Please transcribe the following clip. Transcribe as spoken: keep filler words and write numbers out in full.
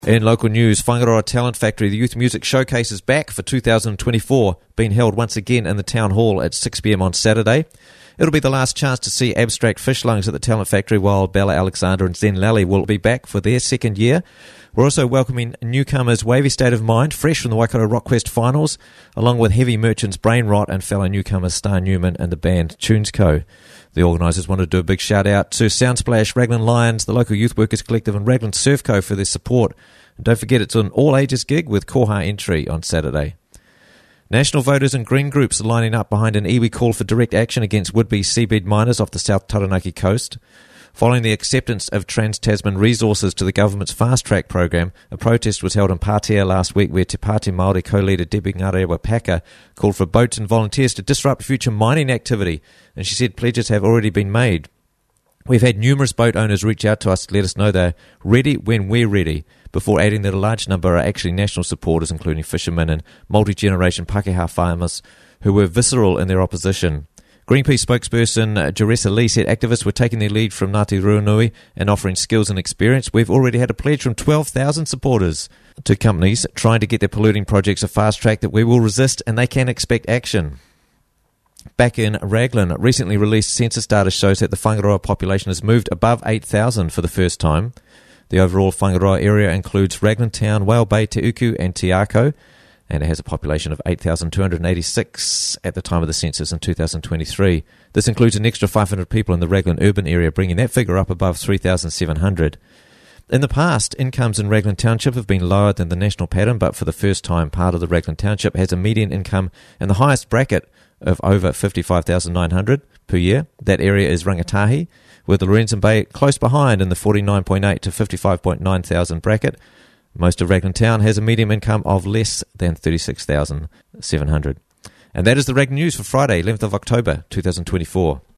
In local news, Whangaroa Talent Factory, the Youth Music Showcase, is back for two thousand twenty-four, being held once again in the Town Hall at six p m on Saturday. It'll be the last chance to see Abstract Fish Lungs at the Talent Factory, while Bella Alexander and Zen Lally will be back for their second year. We're also welcoming newcomers Wavy State of Mind, fresh from the Waikato Rock Quest finals, along with Heavy Merchants Brain Rot and fellow newcomers Star Newman and the band Tunes Co. The organisers wanted to do a big shout out to Soundsplash, Raglan Lions, the local Youth Workers Collective and Raglan Surf Co for their support. And don't forget, it's an all-ages gig with Koha entry on Saturday. National voters and green groups are lining up behind an iwi call for direct action against would-be seabed miners off the South Taranaki coast. Following the acceptance of Trans-Tasman resources to the government's fast-track program, a protest was held in Patea last week where Te Pāti Māori co-leader Debbie Ngarewa Paka called for boats and volunteers to disrupt future mining activity, and she said pledges have already been made. We've had numerous boat owners reach out to us to let us know they're ready when we're ready, before adding that a large number are actually national supporters, including fishermen and multi-generation Pākehā farmers who were visceral in their opposition. Greenpeace spokesperson uh, Jeressa Lee said activists were taking their lead from Ngāti Ruanui and offering skills and experience. We've already had a pledge from twelve thousand supporters to companies trying to get their polluting projects a fast track that we will resist and they can expect action. Back in Raglan, recently released census data shows that the Whangaroa population has moved above eight thousand for the first time. The overall Whangaroa area includes Raglan Town, Whale Bay, Te Uku and Te Ako, and it has a population of eight thousand two hundred eighty-six at the time of the census in two thousand twenty-three. This includes an extra five hundred people in the Raglan urban area, bringing that figure up above three thousand seven hundred. In the past, incomes in Raglan Township have been lower than the national pattern, but for the first time, part of the Raglan Township has a median income in the highest bracket of over fifty-five thousand nine hundred per year. That area is Rangatahi, with Lorenzen Bay close behind in the forty-nine point eight to fifty-five point nine thousand bracket. Most of Raglan Town has a medium income of less than thirty-six thousand seven hundred. And that is the Raglan News for Friday, eleventh of October, two thousand twenty-four.